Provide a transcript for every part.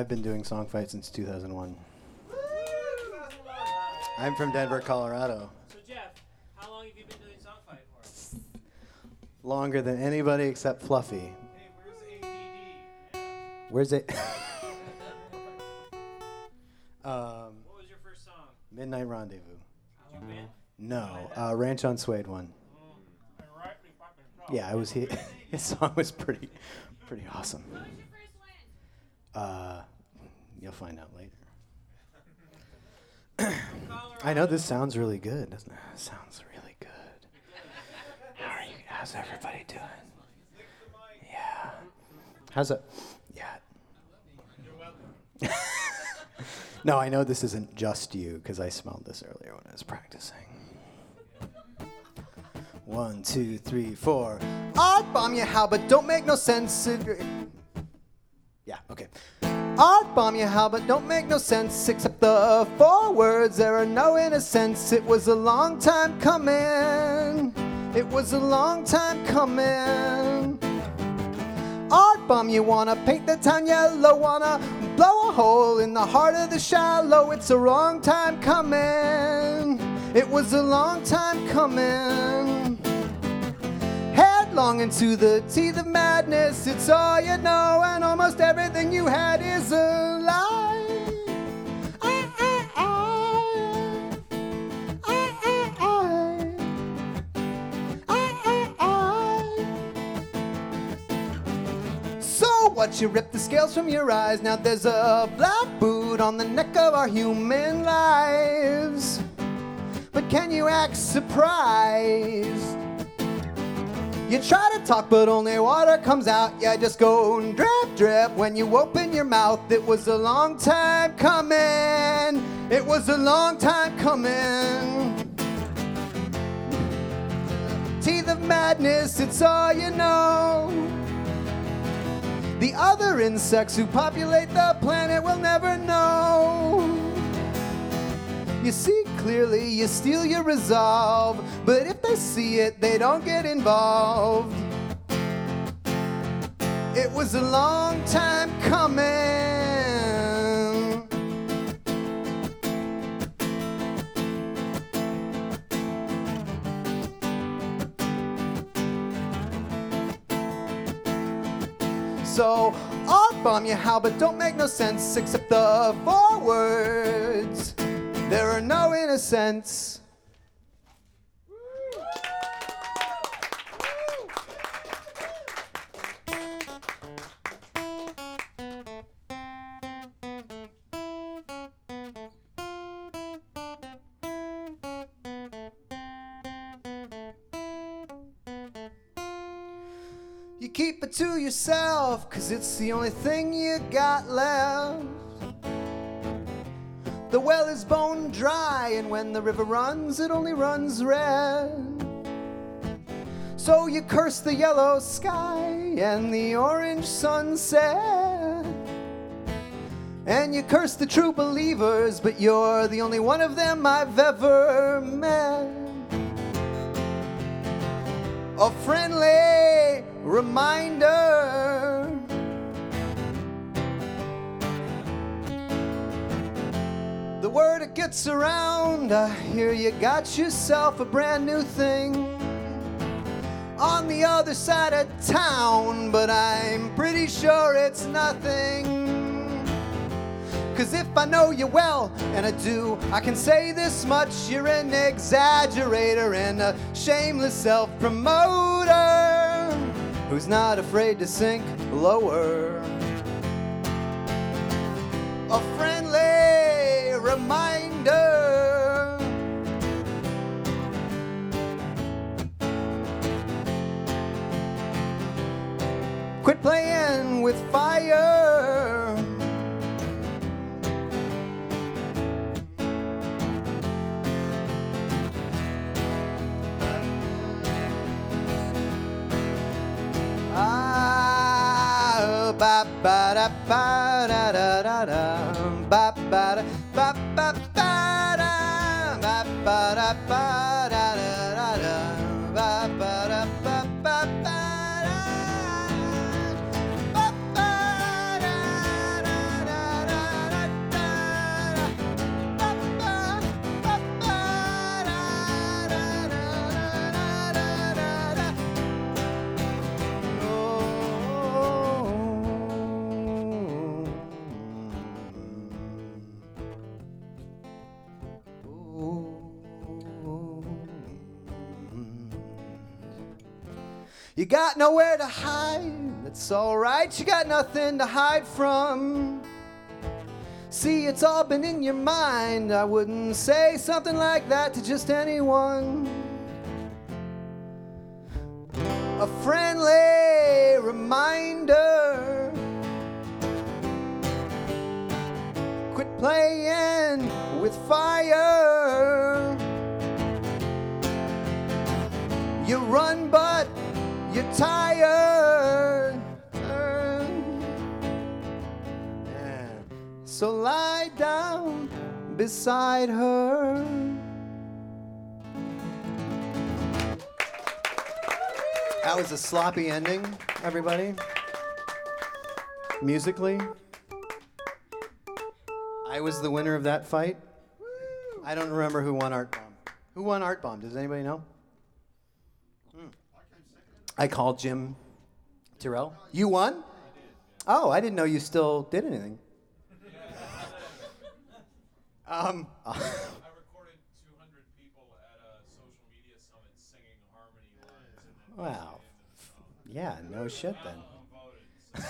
I've been doing song fight since 2001. I'm from Denver, Colorado. So Jeff, how long have you been doing song fight for? Longer than anybody except Fluffy. Hey, where's ADD? Yeah. Where's it? What was your first song? Midnight Rendezvous. Did you win? No, Ranch on Suede won. Yeah, I was here. His song was pretty awesome. What was your first win? You'll find out later. I know this sounds really good, doesn't it? It sounds really good. How's everybody doing? Yeah. How's it? Yeah. You're welcome. No, I know this isn't just you because I smelled this earlier when I was practicing. 1, 2, 3, 4. I'd bomb you how, but don't make no sense. Yeah, okay. I'd bomb you how, but don't make no sense except the 4 words. There are no innocence. It was a long time coming. It was a long time coming. Art bomb, you wanna paint the town yellow, wanna blow a hole in the heart of the shallow. It's a long time coming. It was a long time coming. Headlong into the teeth of madness, it's all you know, and almost everything you had is a lie. So what, you rip the scales from your eyes, now there's a black boot on the neck of our human lives. But can you act surprised? You try to talk, but only water comes out. Yeah, just go drip, drip when you open your mouth. It was a long time coming. It was a long time coming. Teeth of madness, it's all you know. The other insects who populate the planet will never know. You see clearly, you steal your resolve, but if they see it, they don't get involved. It was a long time coming. So I'll bomb you how, but don't make no sense except the 4 words. There are no innocents. You keep it to yourself, 'cause it's the only thing you got left. The well is bone dry, and when the river runs, it only runs red. So you curse the yellow sky and the orange sunset. And you curse the true believers, but you're the only one of them I've ever met. A friendly reminder. The word it gets around, I hear you got yourself a brand new thing on the other side of town, but I'm pretty sure it's nothing. 'Cause if I know you well, and I do, I can say this much: you're an exaggerator and a shameless self-promoter who's not afraid to sink lower. A friendly reminder. Quit playing with fire. Ba ba da ba da da da da ba ba da ba ba ba da ba ba da ba da da da da ba ba da ba ba ba da ba ba da da da You got nowhere to hide, that's alright. You got nothing to hide from. See, it's all been in your mind. I wouldn't say something like that to just anyone. A friendly reminder. Quit playing with fire. You run, but you're tired. Yeah. So lie down beside her. That was a sloppy ending, everybody. Musically, I was the winner of that fight. I don't remember who won Art Bomb. Who won Art Bomb? Does anybody know? I called Jim Terrell. You won? Oh, I didn't know you still did anything. I recorded 200 people at a social media summit singing harmony lines. Wow. Yeah, no shit then.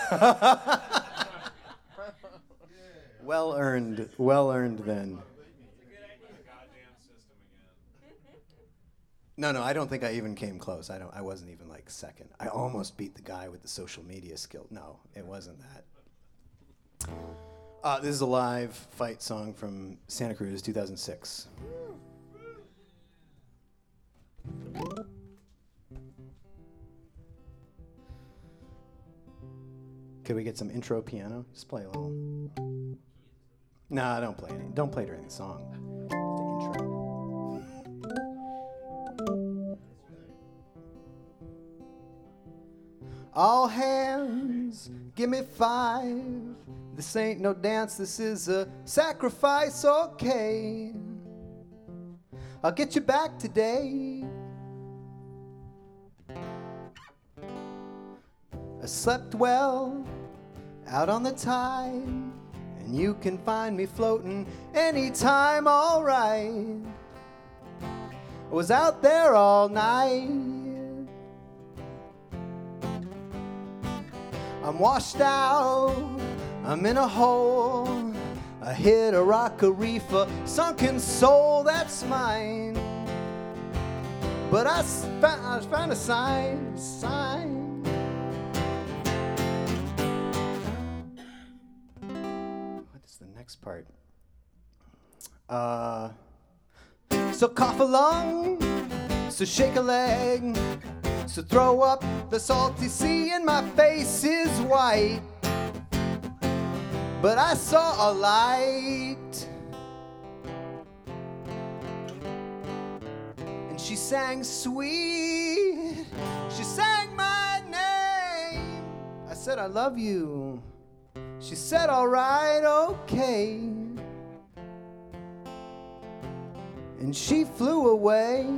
Well earned then. Goddamn system again. No, I don't think I even came close. I wasn't even like second. I almost beat the guy with the social media skill. No, it wasn't that. This is a live fight song from Santa Cruz, 2006. Could we get some intro piano? Just play a little. Nah, don't play any. Don't play during the song. The intro. All hands, give me 5. This ain't no dance, this is a sacrifice, okay. I'll get you back today. I slept well out on the tide, and you can find me floating anytime, alright. I was out there all night. I'm washed out, I'm in a hole. I hit a rock, a reef, a sunken soul, that's mine. But I found a sign. What is the next part? So cough a lung, so shake a leg, so throw up the salty sea, and my face is white. But I saw a light, and she sang sweet, she sang my name. I said, I love you. She said, all right, okay. And she flew away.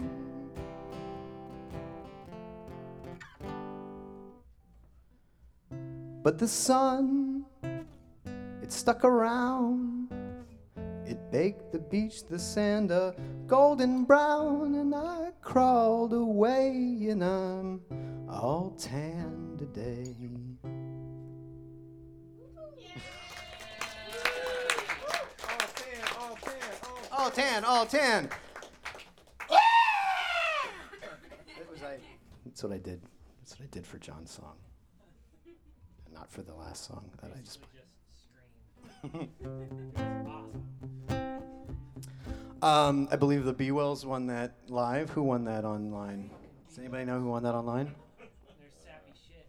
But the sun, it stuck around. It baked the beach, the sand, a golden brown. And I crawled away, and I'm all tan today. All tan. That's what I did. That's what I did for John's song. And not for the last song that I just played. I believe the B-Wells won that live. Who won that online? Does anybody know who won that online? They're sappy shit,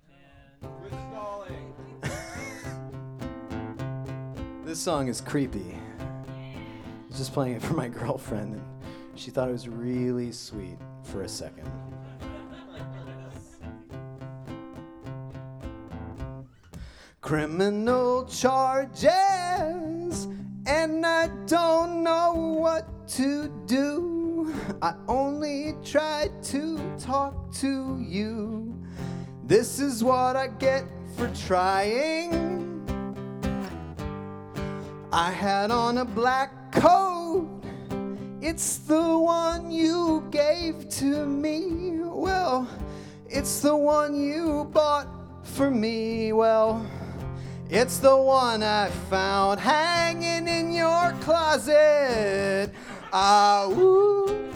man. This song is creepy. I was just playing it for my girlfriend, and she thought it was really sweet for a second. Criminal charges, and I don't know what to do. I only tried to talk to you. This is what I get for trying. I had on a black coat. It's the one you gave to me. Well, It's the one you bought for me. Well, it's the one I found hanging in your closet. Ah, woo.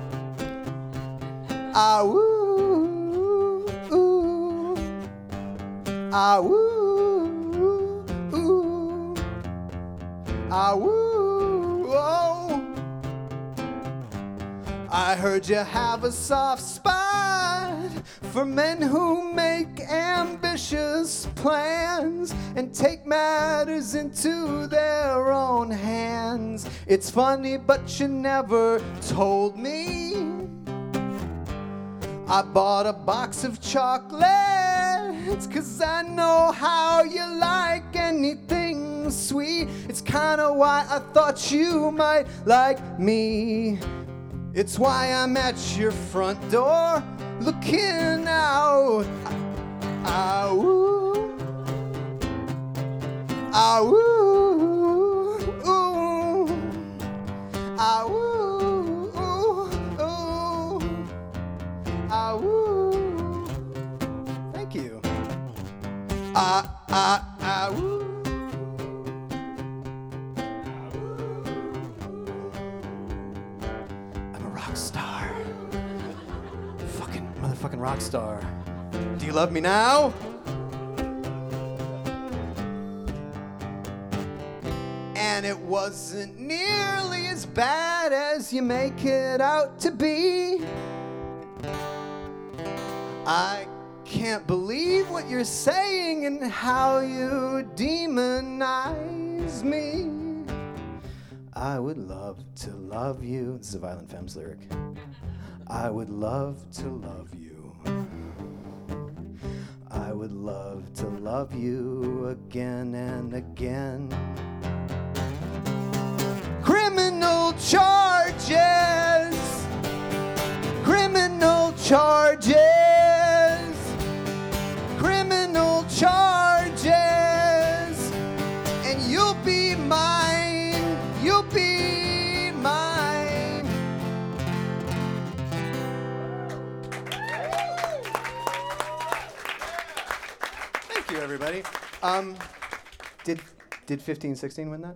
Ah, woo. Ooh. Ah, woo. Ooh. Ah, woo. Oh. I heard you have a soft spot for men who make ambitious plans and take matters into their own hands. It's funny, but you never told me. I bought a box of chocolates 'cause I know how you like anything sweet. It's kinda why I thought you might like me. It's why I'm at your front door looking out. Ah, woo. Ah, woo. Ooh. Ah, woo. Ooh. Ah, woo. Thank you. Ah, woo. I'm a rock star. Motherfucking rock star. Do you love me now? And it wasn't nearly as bad as you make it out to be. I can't believe what you're saying and how you demonize me. I would love to love you. This is a Violent Femmes lyric. I would love to love you. I would love to love you again and again. Criminal charges. Criminal charges. Criminal charges. And you'll be mine. You'll be mine. Thank you, everybody. Did 1516 win that?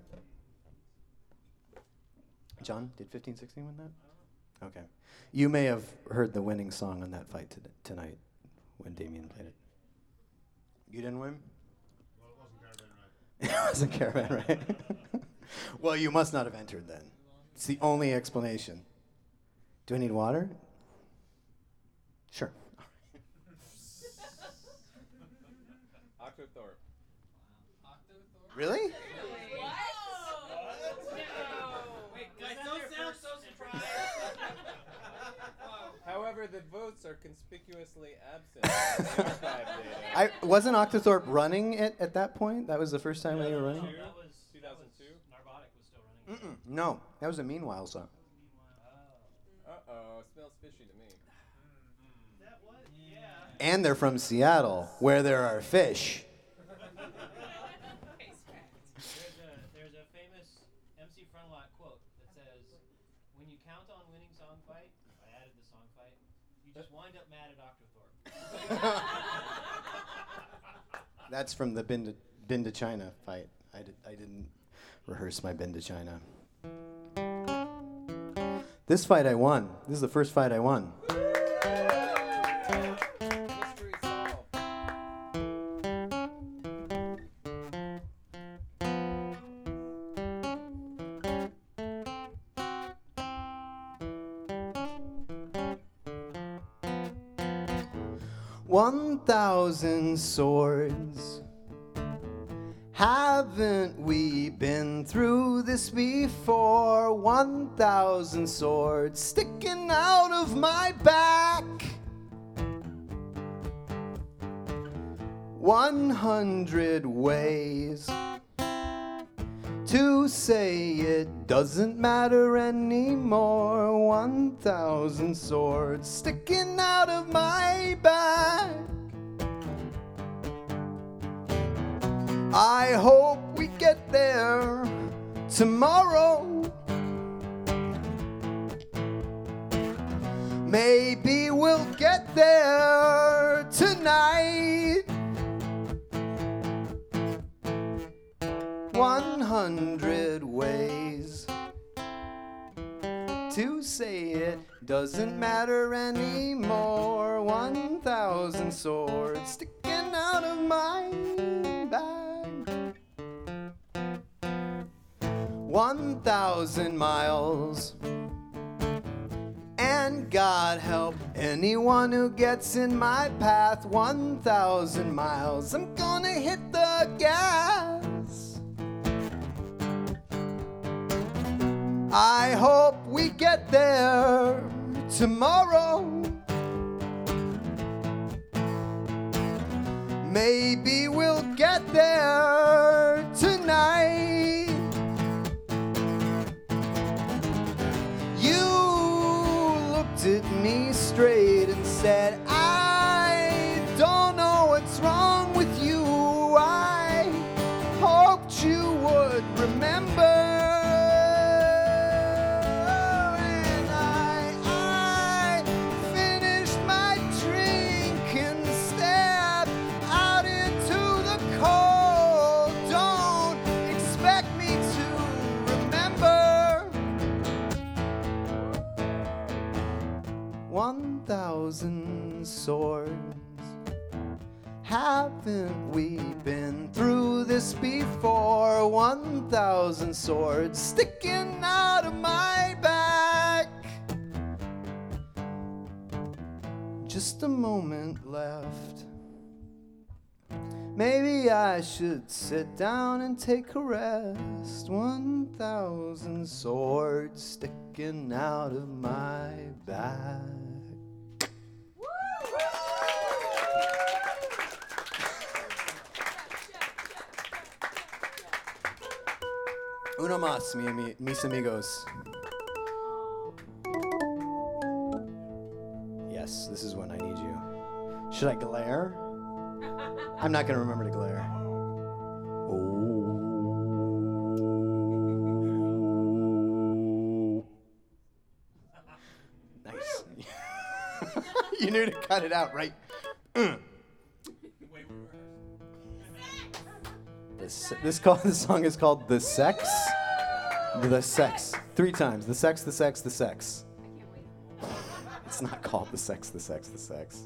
John, did 1516 win that? Okay. You may have heard the winning song on that fight tonight when Damien played it. You didn't win? Well, it wasn't Caravan, right? It wasn't Caravan, right? Well, you must not have entered then. It's the only explanation. Do I need water? Sure. Octothorpe. Really? Wait, guys, don't sound so surprised. However, the votes are conspicuously absent from the archive data. Wasn't Octothorpe running it at that point? That was the first time they were running? That was 2002? Narcotic was still running. No, that was a Meanwhile song. Uh-oh, smells fishy to me. That was, yeah. And they're from Seattle, where there are fish. There's a famous MC Frontlot quote that says, "When you count on winning song fight," I added the song fight, "you just wind up mad at Octothorpe." That's from the Been to China fight. I didn't rehearse my Been to China. This fight I won. This is the first fight I won. Mystery solved. "1,000 swords. Haven't we been through this before? 1,000 swords sticking out of my back. 100 ways to say it doesn't matter anymore. 1,000 swords sticking out of my back. I hope we get there tomorrow. Maybe we'll get there tonight. 100 ways to say it doesn't matter anymore. 1,000 swords sticking out of my bag. 1,000 miles. And God help anyone who gets in my path. 1,000 miles. I'm gonna hit the gas. I hope we get there tomorrow. Maybe we'll get there tonight. You looked at me straight and said, I don't know what's wrong with you. I hoped you would remember. Swords. Haven't we been through this before? 1,000 swords sticking out of my back. Just a moment left. Maybe I should sit down and take a rest. 1,000 swords sticking out of my back. Uno más, mis amigos. Yes, this is when I need you. Should I glare? I'm not going to remember to glare. Oh. Nice. You knew to cut it out, right? This song is called The Sex. The Sex. 3 times. The Sex, the Sex, the Sex. It's not called The Sex, the Sex, the Sex.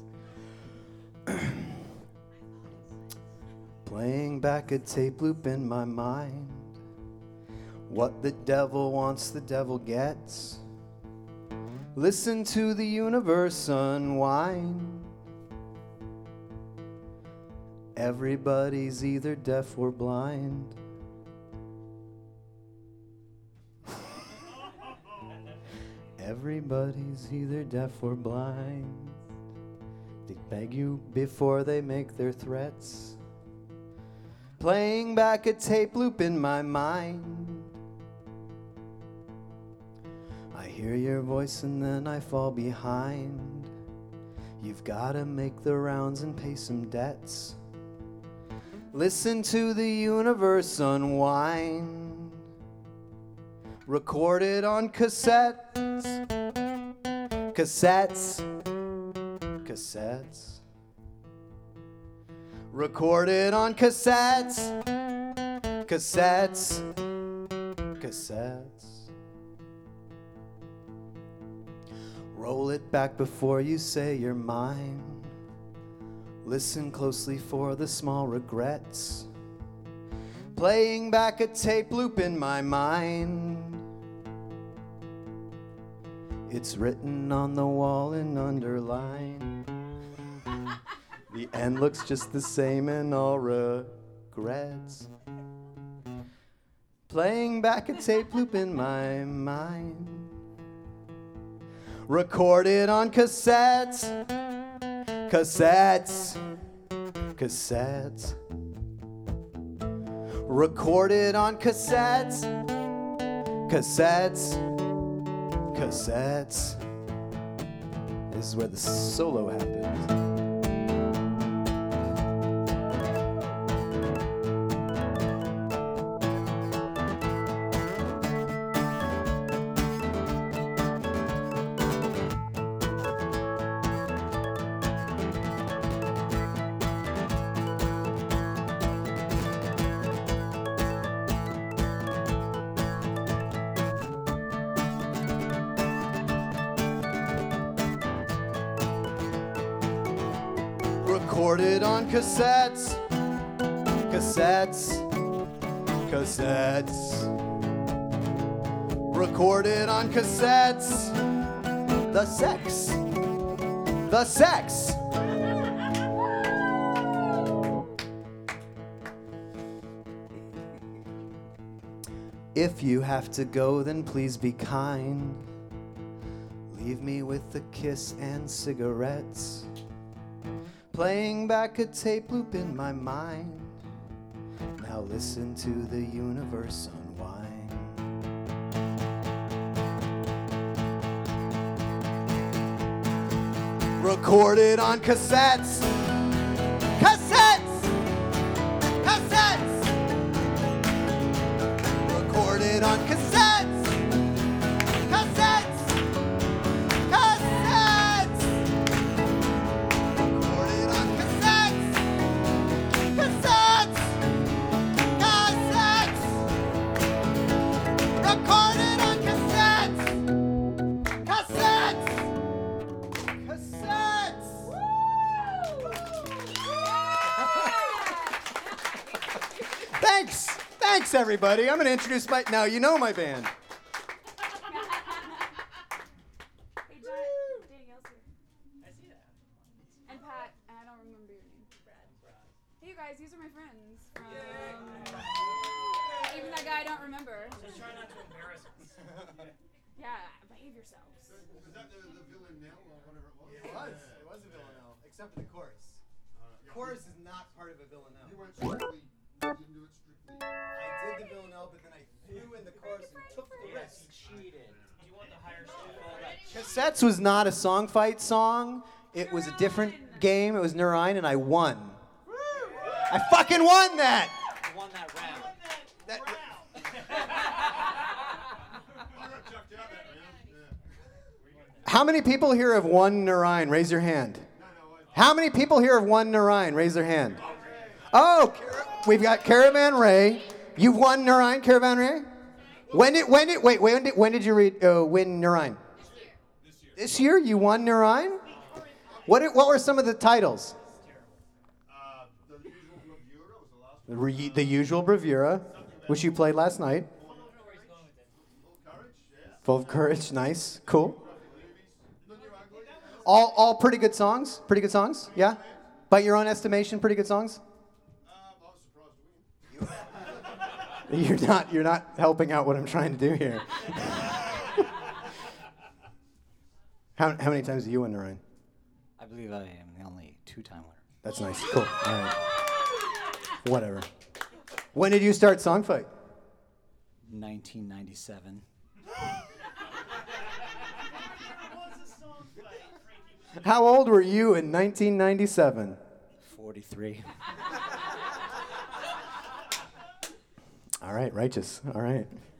Playing back a tape loop in my mind. What the devil wants, the devil gets. Listen to the universe unwind. Everybody's either deaf or blind. Everybody's either deaf or blind. They beg you before they make their threats. Playing back a tape loop in my mind. I hear your voice and then I fall behind. You've gotta make the rounds and pay some debts. Listen to the universe unwind. Recorded on cassettes. Cassettes. Cassettes. Recorded on cassettes. Cassettes. Cassettes. Roll it back before you say you're mine. Listen closely for the small regrets. Playing back a tape loop in my mind. It's written on the wall and underlined. The end looks just the same and all regrets. Playing back a tape loop in my mind. Recorded on cassettes. Cassettes. Cassettes. Recorded on cassettes. Cassettes. Cassettes. This is where the solo happens. Recorded on cassettes. Cassettes. Cassettes. Recorded on cassettes. The sex. The sex. If you have to go, then please be kind. Leave me with a kiss and cigarettes. Playing back a tape loop in my mind. Now listen to the universe unwind. Recorded on cassettes. Cassettes! Cassettes! Recorded on cassettes. Cassettes! Cassettes! Recorded on cassettes. Cassettes! Cassettes! Recorded on cassettes. Cassettes! Cassettes! Thanks! Thanks, everybody. I'm going to introduce my... Now, you know my band. Hey, Danielle's here. I see that. And Pat, and I don't remember your name. Brad. Hey, you guys, these are my friends from... Even that guy I don't remember. Just try not to embarrass us. Yeah, behave yourselves. Was that the Villanelle or whatever it was? It was a Villanelle, except for the chorus. Chorus is not part of a Villanelle. You weren't strictly, you didn't do it strictly. I did the Villanelle, but then I threw in the chorus and took the Yes, risk. he cheated. Do you want the higher score? Cassettes was not a song fight song. It was a different game. It was Nurine, and I won. I fucking won that! You won that round. That- I'm gonna chuck you out that, man. Yeah. How many people here have won Nurine? Raise your hand. No, How many people here have won Nurine? Raise their hand. Oh, we've got Caravan Ray. You've won Nurine, Caravan Ray? When did you win Nurine? This year you won Nurine? What were some of the titles? the usual bravura was the last one. The Usual Bravura, which you played last night. Full courage, yeah. Full of Courage, nice, cool. Movies. None You're Ugly. All pretty good songs? Pretty good songs? Yeah? By your own estimation, pretty good songs? I was surprised to win. You're not helping out what I'm trying to do here. How many times do you win Nurine? I believe I am the only two-time winner. That's nice. Cool. All right. Whatever. When did you start Songfight? 1997. How old were you in 1997? 43. All right, righteous. All right.